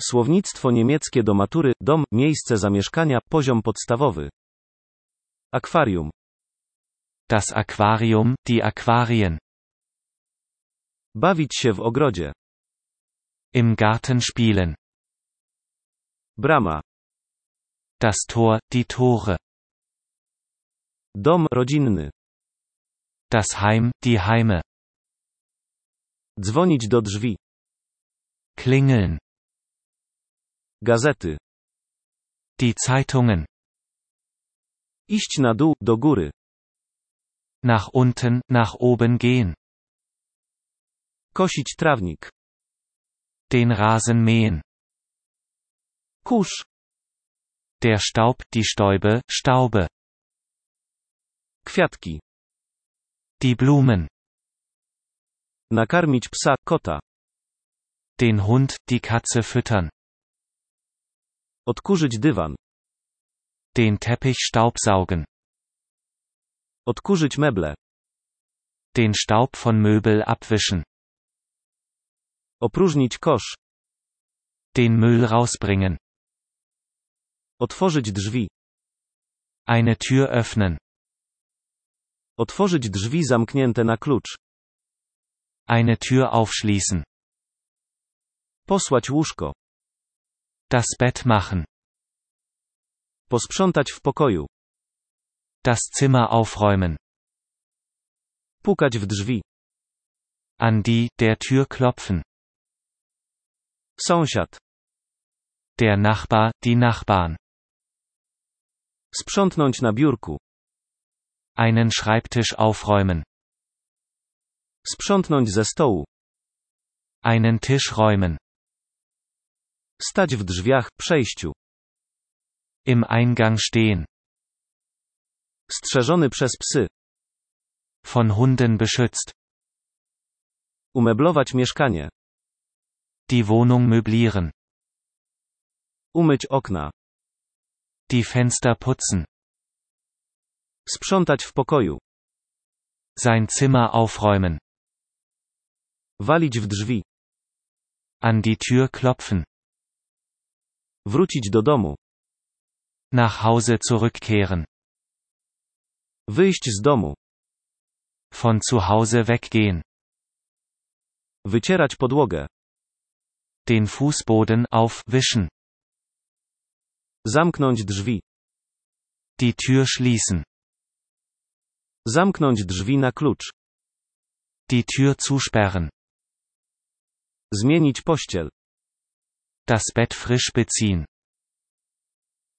Słownictwo niemieckie do matury, dom, miejsce zamieszkania, poziom podstawowy. Akwarium. Das Aquarium, die Aquarien. Bawić się w ogrodzie. Im Garten spielen. Brama. Das Tor, die Tore. Dom rodzinny. Das Heim, die Heime. Dzwonić do drzwi. Klingeln. Gazety. Die Zeitungen. Iść na dół, do góry. Nach unten, nach oben gehen. Kosić trawnik. Den Rasen mähen. Kurz. Der Staub, die Stäube, Staube. Kwiatki. Die Blumen. Nakarmić psa, kota. Den Hund, die Katze füttern. Odkurzyć dywan. Den Teppich staubsaugen. Odkurzyć meble. Den Staub von Möbel abwischen. Opróżnić kosz. Den Müll rausbringen. Otworzyć drzwi. Eine Tür öffnen. Otworzyć drzwi zamknięte na klucz. Eine Tür aufschließen. Posłać łóżko. Das Bett machen. Posprzątać w pokoju. Das Zimmer aufräumen. Pukać w drzwi. An die, der Tür klopfen. Sąsiad. Der Nachbar, die Nachbarn. Sprzątnąć na biurku. Einen Schreibtisch aufräumen. Sprzątnąć ze stołu. Einen Tisch räumen. Stać w drzwiach, przejściu. Im Eingang stehen. Strzeżony przez psy. Von Hunden beschützt. Umeblować mieszkanie. Die Wohnung möblieren. Umyć okna. Die Fenster putzen. Sprzątać w pokoju. Sein Zimmer aufräumen. Walić w drzwi. An die Tür klopfen. Wrócić do domu. Nach Hause zurückkehren. Wyjść z domu. Von zu Hause weggehen. Wycierać podłogę. Den Fußboden aufwischen. Zamknąć drzwi. Die Tür schließen. Zamknąć drzwi na klucz. Die Tür zusperren. Zmienić pościel. Das Bett frisch beziehen.